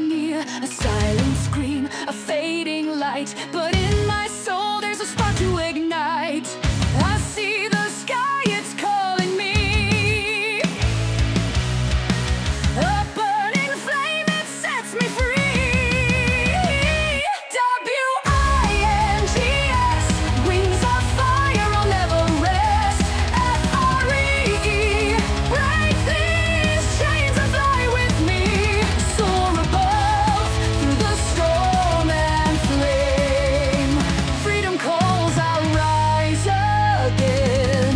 near, a silent scream, a fading light. But in my soul there's a spark to ignite. I see the sky, it's calling me. A burning flame, it sets me free. W-I-N-G-S, wings of fire, I'll never rest. F-R-E-E, break these chains and fly with me. Soar above through the storm and flame. Freedom calls, I'll rise again.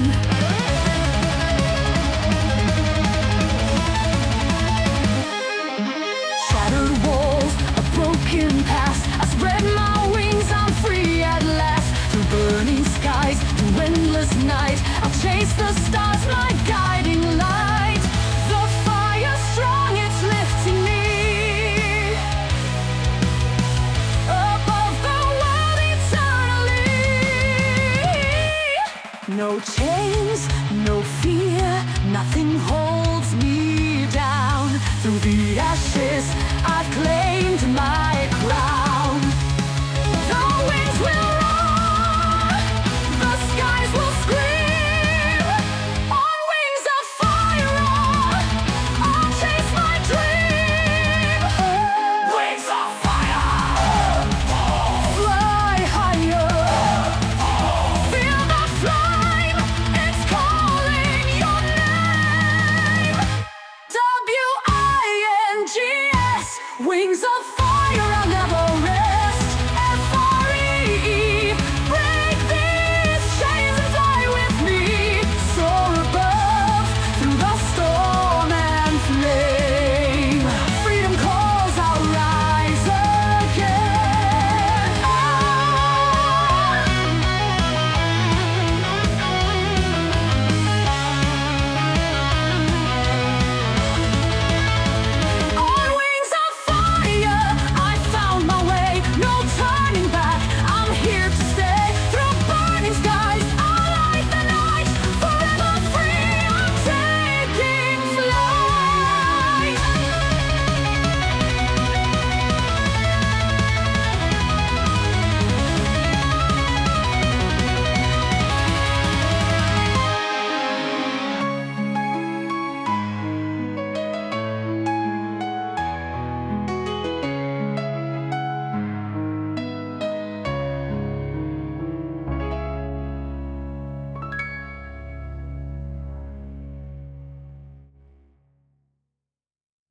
Shattered walls, a broken past. I spread my wings, I'm free at last. Through burning skies, through endless night, I'll chase the stars, my guiding light. The fire strong, it's lifting me above the world eternally. No chains, no fear, nothing holds me down. Through the ashes, I've claimed my crown. The winds will roar, the skies will scream. On wings of fire, I'll chase my dream. Wings of fire, fly higher. Feel the flame, it's calling your name. W-I-N-G-S, wings of fire, I'll never